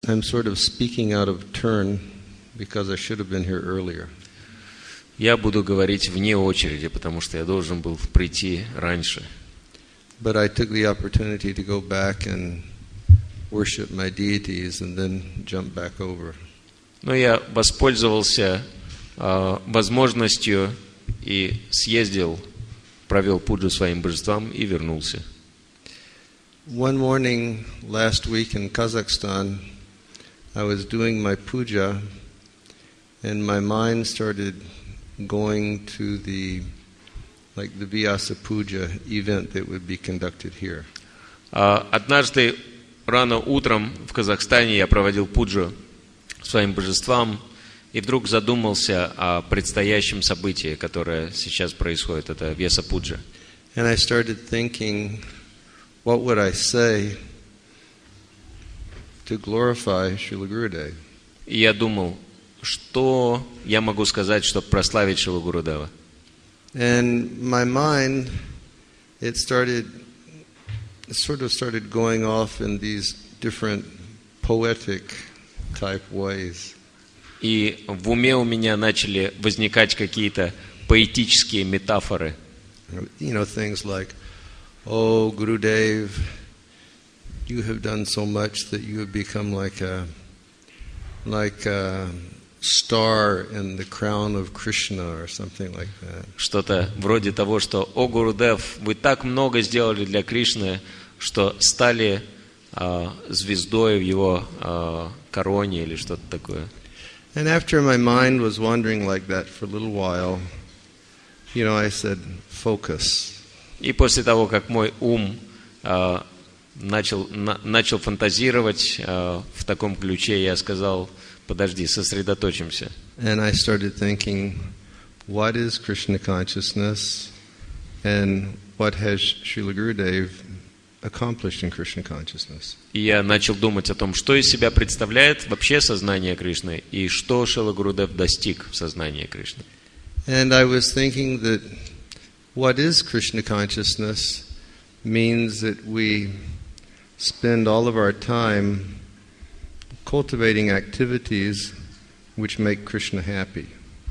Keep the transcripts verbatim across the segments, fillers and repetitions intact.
I'm sort of speaking out of turn because I should have been here earlier. Я буду говорить вне очереди, потому что я должен был прийти раньше. But I took the opportunity to go back and worship my deities and then jump back over. Но я воспользовался э, возможностью и съездил, провел пуджу своим божествам и вернулся. One morning last week in Kazakhstan, I was doing my puja, and my mind started going to the, like the Vyasa Puja event that would be conducted here. Однажды рано утром в Казахстане я проводил пуджу своим божествам и вдруг задумался о предстоящем событии, которое сейчас происходит, это Vyasa Puja. And I started thinking, what would I say to glorify Srila Gurudev? И я думал, что я могу сказать, чтобы прославить Шрилу Гурудева. And my mind, it started, it sort of started going off in these different poetic type ways. И в уме у меня начали возникать какие-то поэтические метафоры. You know, things like, oh, Gurudev, you have done so much that you have become like a, like a star in the crown of Krishna or something like that. Что-то вроде того, что «О, Гурудев, вы так много сделали для Кришны, что стали э, звездой в его э, короне» или что-то такое. And after my mind was wandering like that for a little while, you know, I said, focus. И после того, как мой ум э, начал, на, начал фантазировать э, в таком ключе, я сказал, подожди, сосредоточимся. And I started thinking, what is Krishna consciousness and what has Srila Gurudev accomplished in Krishna consciousness? И я начал думать о том, что из себя представляет вообще сознание Кришны и что Шрила Гурудев достиг в сознании Кришны. And I was thinking that what is Krishna consciousness means that we spend all of our time cultivating activities which make Krishna happy.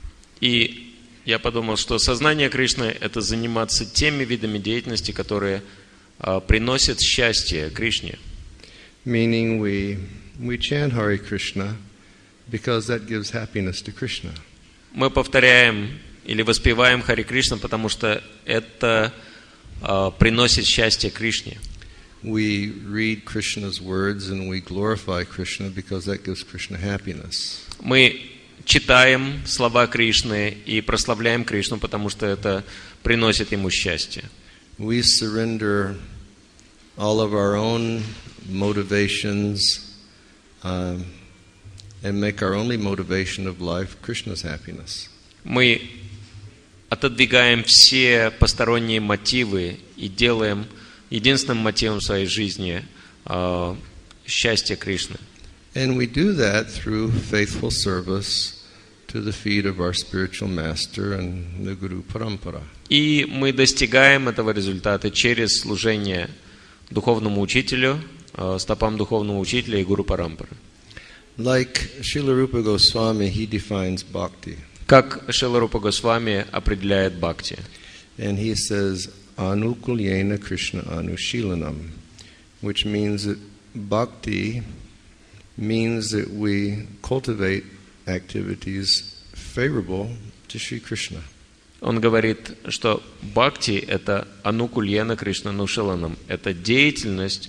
И я подумал, что сознание Кришны – это заниматься теми видами деятельности, которые uh, приносят счастье Кришне. Meaning we we chant Hare Krishna because that gives happiness to Krishna. Мы повторяем или воспеваем Харе Кришна, потому что это uh, приносит счастье Кришне. We read Krishna's words and we glorify Krishna because that gives Krishna happiness. Мы читаем слова Кришны и прославляем Кришну, потому что это приносит ему счастье. We surrender all of our own motivations um, and make our only motivation of life Krishna's happiness. Мы отодвигаем все посторонние мотивы и делаем единственным мотивом своей жизни э, счастье Кришны. And we do that through faithful service to the feet of our spiritual master and the Guru Parampara. И мы достигаем этого результата через служение духовному учителю, э, стопам духовного учителя и Гуру Парампары. Like Srila Rupa Goswami, he defines bhakti. Как Шрила Рупа Госвами определяет бхакти. And he says, Anukulyena Krishna Anushilanam, which means that bhakti means that we cultivate activities favorable to Sri Krishna. Он говорит, что бхакти – это анукульена Кришна нушиланам, это деятельность,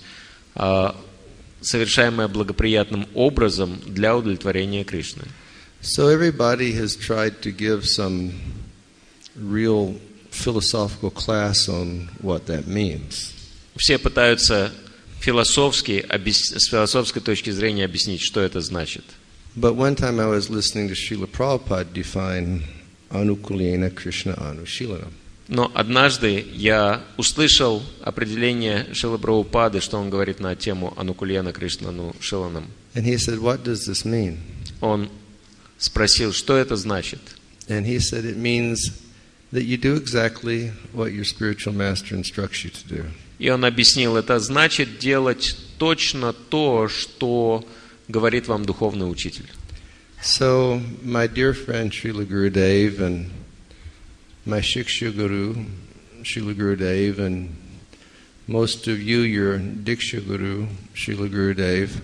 совершаемая благоприятным образом для удовлетворения Кришны. So everybody has tried to give some real philosophical class on what that means. Все пытаются философски, с философской точки зрения объяснить, что это значит. But one time I was listening to Srila Prabhupada define Anukulyena Krishna Anushilanam. Но однажды я услышал определение Шрилы Прабхупады, что он говорит на тему Анукульена Кришна Анушиланам. And he said, what does this mean? Он спросил, что это значит. And he said, it means that you do exactly what your spiritual master instructs you to do. И он объяснил, это значит делать точно то, что говорит вам духовный учитель. So, my dear friend Srila Gurudev and my Shiksha Guru, Srila Gurudev, and most of you, your Diksha Guru, Srila Gurudev,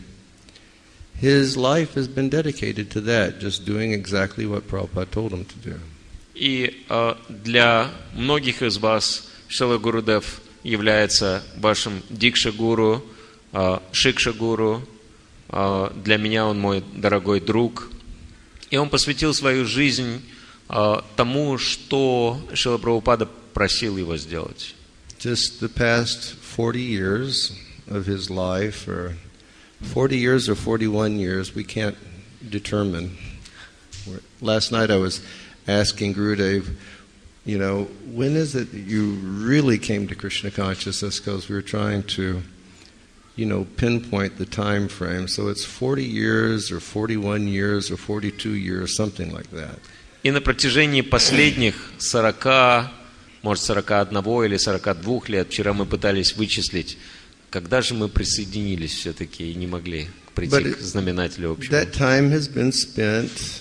his life has been dedicated to that, just doing exactly what Prabhupada told him to do. И э, для многих из вас Шрила Гурудев является вашим Дикша-гуру, э, Шикша-гуру. Э, для меня он мой дорогой друг. И он посвятил свою жизнь э, тому, что Шрила Прабхупада просил его сделать. Just the past forty years of his life, or forty years or forty-one years, we can't determine. Last night I was asking Gurudev, you know, when is it that you really came to Krishna consciousness? Because we were trying to, you know, pinpoint the time frame. So it's forty years or forty-one years or forty-two years, something like that. И на протяжении последних сорока, может, сорока одного или сорока двух лет, вчера мы пытались вычислить, когда же мы присоединились все-таки и не могли прийти But к знаменателю общему. That time has been spent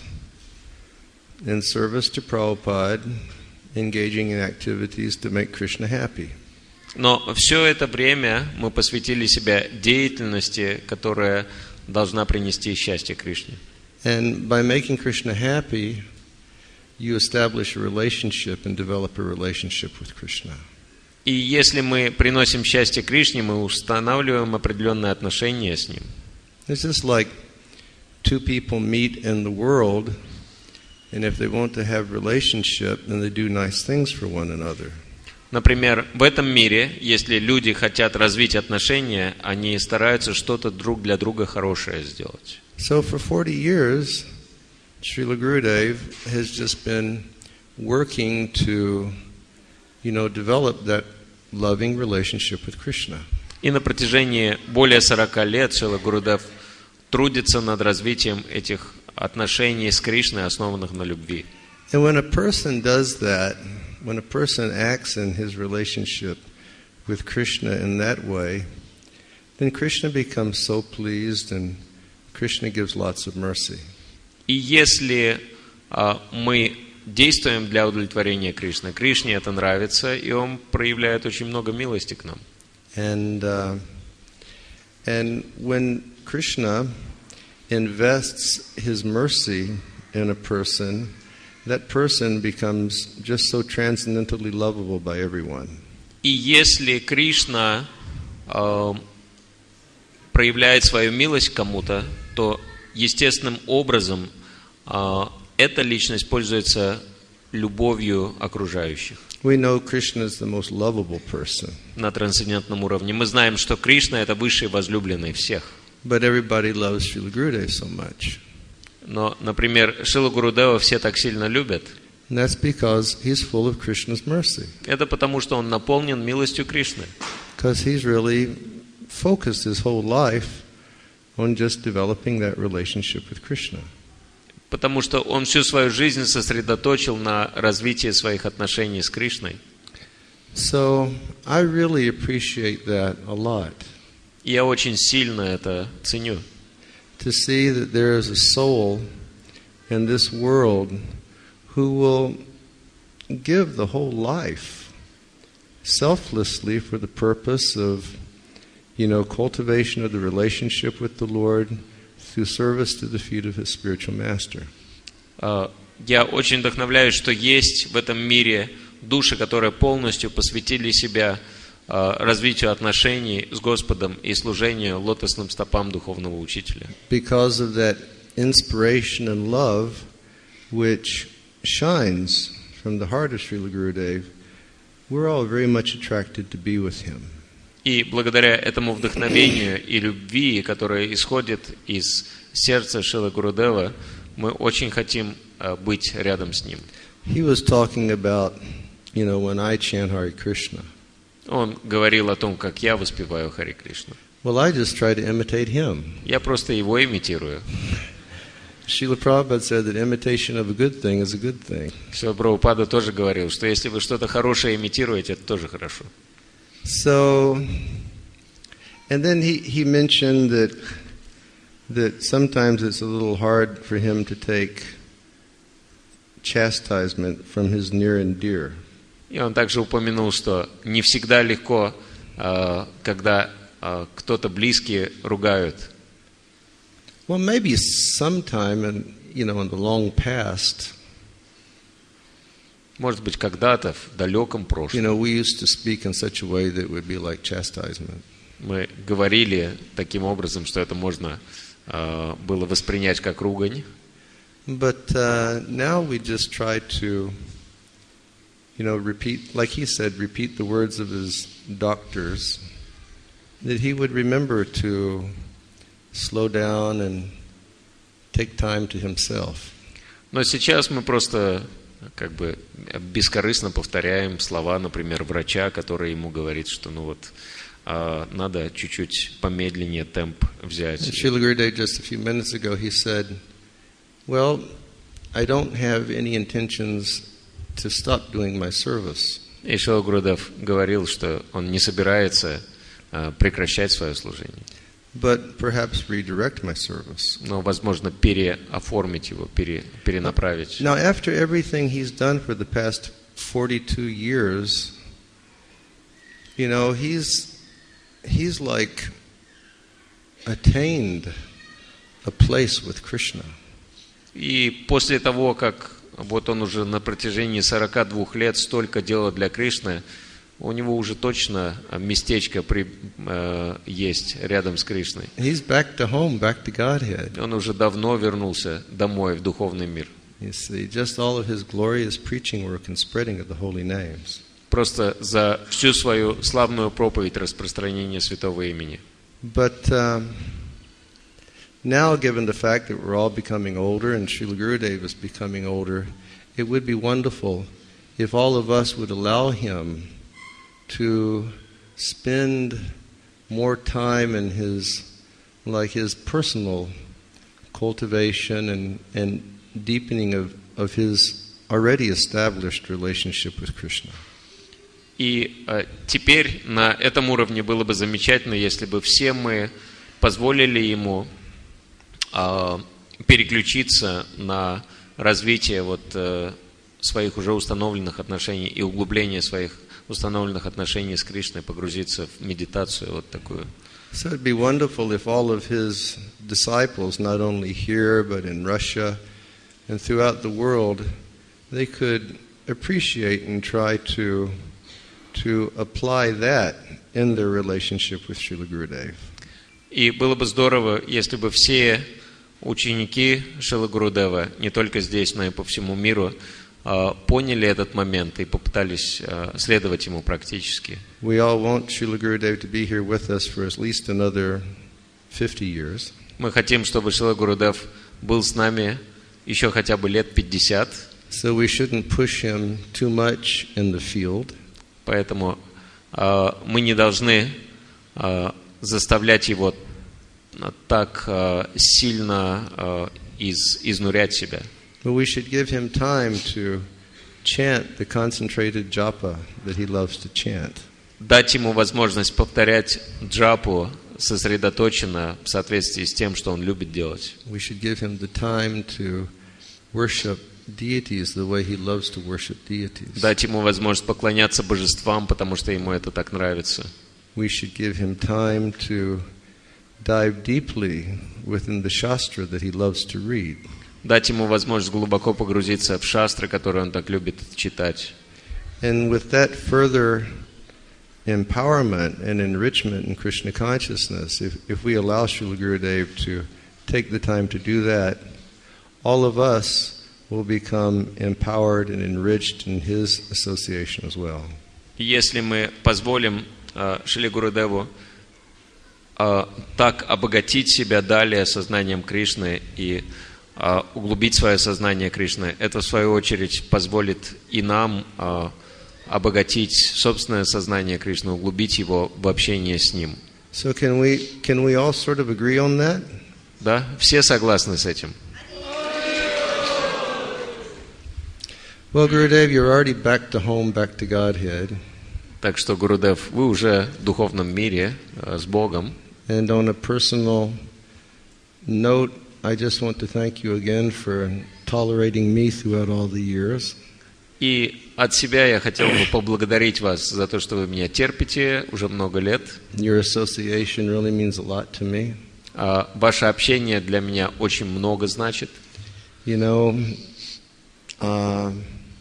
in service to Prabhupada, engaging in activities to make Krishna happy. Но все это время мы посвятили себя деятельности, которая должна принести счастье Кришне. And by making Krishna happy, you establish a relationship and develop a relationship with Krishna. И если мы приносим счастье Кришне, мы устанавливаем определенные отношения с Ним. It's just like two people meet in the world, and if they want to have relationship, then they do nice things for one another. Например, в этом мире, если люди хотят развить отношения, они стараются что-то друг для друга хорошее сделать. So for forty years, Srila Gurudev has just been working to, you know, develop that loving relationship with Krishna. И на протяжении более сорока лет Шрила Гурудев трудится над развитием этих отношений с Кришной, основанных на любви. And when a person does that, when a person acts in his relationship with Krishna in that way, then Krishna becomes so pleased and Krishna gives lots of mercy. И если а, мы действуем для удовлетворения Кришны, Кришне это нравится, и Он проявляет очень много милости к нам. And uh, and when Krishna invests his mercy in a person, that person becomes just so transcendently lovable by everyone. И если Кришна э, проявляет свою милость к кому-то, то естественным образом э, эта личность пользуется любовью окружающих. We know Krishna is the most lovable person. На трансцендентном уровне. Мы знаем, что Кришна – это высший возлюбленный всех. But everybody loves Srila Gurudev so much. Но, например, Шрилу Гурудева все так сильно любят. And that's because he's full of Krishna's mercy. Это потому, что он наполнен милостью Кришны. Because he's really focused his whole life on just developing that relationship with Krishna. Потому что он всю свою жизнь сосредоточил на развитии своих отношений с Кришной. So I really appreciate that a lot. И я очень сильно это ценю. To see that there is a soul in this world who will give the whole life selflessly for the purpose of, you know, cultivation of the relationship with the Lord through service to the feet of His spiritual master. Я очень вдохновляюсь, что есть в этом мире души, которые полностью посвятили себя развитию отношений с Господом и служению лотосным стопам духовного учителя. Because of that inspiration and love which shines from the heart of Srila Gurudev, we're all very much attracted to be with him. И благодаря этому вдохновению и любви, которая исходит из сердца Шрилы Гурудева, мы очень хотим быть рядом с ним. He was talking about, you know, when I chant Hare Krishna. Он говорил о том, как я воспеваю Харе Кришну. Well, I just try to imitate him. Я просто его имитирую. Srila Prabhupada said that imitation of a good thing is a good thing. Шрила Прабхупада тоже говорил, что если вы что-то хорошее имитируете, это тоже хорошо. So, and then he, he mentioned that that sometimes it's a little hard for him to take chastisement from his near and dear. И он также упомянул, что не всегда легко, когда кто-то близкий ругают. Well, maybe sometime in, you know, in the long past, может быть, когда-то в далеком прошлом, you know, we used to speak in such a way that would be like chastisement. Мы говорили таким образом, что это можно uh, было воспринять как ругань. But uh, now we just try to, you know, repeat, like he said, repeat the words of his doctors, that he would remember to slow down and take time to himself. Но сейчас мы просто как бы бескорыстно повторяем слова, например, врача, который ему говорит, что ну вот uh, надо чуть-чуть помедленнее темп взять. Srila Gurudev just a few minutes ago he said, well, I don't have any intentions to stop doing my service. И Шрила Гурудев говорил, что он не собирается uh, прекращать свое служение. But perhaps redirect my service. Но, возможно, переоформить его, пере, перенаправить. Now, after everything he's done for the past forty-two years, you know, he's he's like attained a place with Krishna. И после того, как вот он уже на протяжении сорока двух лет столько делал для Кришны, у него уже точно местечко при, э, есть рядом с Кришной. He's back to home, back to Godhead. Он уже давно вернулся домой, в духовный мир. You see, just all of his glorious preaching work and spreading of the holy names. Просто за всю свою славную проповедь распространения святого имени. But um, now, given the fact that we're all becoming older and Srila Gurudev is becoming older, it would be wonderful if all of us would allow him to spend more time in his, like his personal cultivation and, and deepening of, of his already established relationship with Krishna. И э, теперь на этом уровне было бы замечательно, если бы все мы позволили ему э, переключиться на развитие вот, э, своих уже установленных отношений и углубление своих установленных отношений с Кришной, погрузиться в медитацию вот такую. So it'd be wonderful if all of his disciples, not only here but in Russia and throughout the world, they could appreciate and try to to apply that in their relationship with Srila Gurudev. И было бы здорово, если бы все ученики Шрилы Гурудева, не только здесь, но и по всему миру, поняли этот момент и попытались следовать ему практически. We all want Srila Gurudev to be here with us for at least another fifty years. Мы хотим, чтобы Шрила Гурудев был с нами еще хотя бы лет пятьдесят. So we shouldn't push him too much in the field. Поэтому э, мы не должны э, заставлять его так э, сильно э, из, изнурять себя. But we should give him time to chant the concentrated japa that he loves to chant. Дать ему возможность повторять джапу сосредоточенно в соответствии с тем, что он любит делать. We should give him the time to worship deities the way he loves to worship deities. Дать ему возможность поклоняться божествам, потому что ему это так нравится. We should give him time to dive deeply within the shastra that he loves to read. Дать ему возможность глубоко погрузиться в шастры, которые он так любит читать. And with that further empowerment and enrichment in Krishna consciousness, if, if we allow Srila Gurudev to take the time to do that, all of us will become empowered and enriched in his association as well. Если мы позволим uh, Шриле Гурудеву uh, так обогатить себя далее сознанием Кришны и uh, углубить свое сознание Кришны, это в свою очередь позволит и нам uh, обогатить собственное сознание Кришны, углубить его в общение с Ним. So can we can we all sort of agree on that? Да, все согласны с этим. Well, Gurudev, you're already back to home, back to Godhead. Так что, Гурудев, вы уже в духовном мире с Богом. And on a personal note, I just want to thank you again for tolerating me throughout all the years. И от себя я хотел бы поблагодарить вас за то, что вы меня терпите уже много лет. Your association really means a lot to me. А ваше общение для меня очень много значит. You know, uh,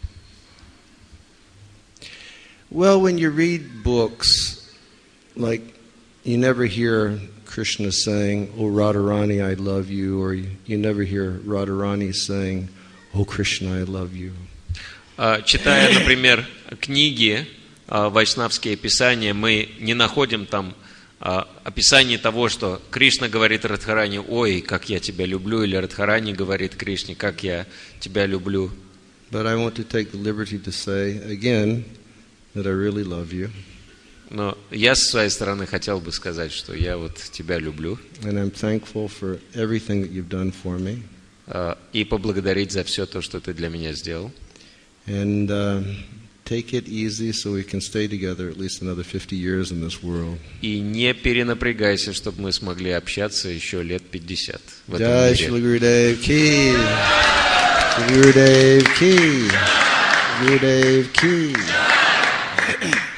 well, when you read books, like you never hear Krishna saying, "Oh Radharani, I love you," or you, you never hear Radharani saying, "Oh Krishna, I love you." Читая, например, книги, вайшнавские писания, мы не находим там описание того, что Кришна говорит Радхарани: «Ой, как я тебя люблю», или Радхарани говорит Кришне: «Как я тебя люблю». But I want to take the liberty to say again that I really love you. Но я со своей стороны хотел бы сказать, что я вот тебя люблю. And I'm thankful for everything that you've done for me. И поблагодарить за все то, что ты для меня сделал. And uh, take it easy so we can stay together at least another fifty years in this world. И не перенапрягайся, чтобы мы смогли общаться еще лет пятьдесят в этом Jai мире. Shri Gurudev Ki. Gurudev Ki. Gurudev Ki.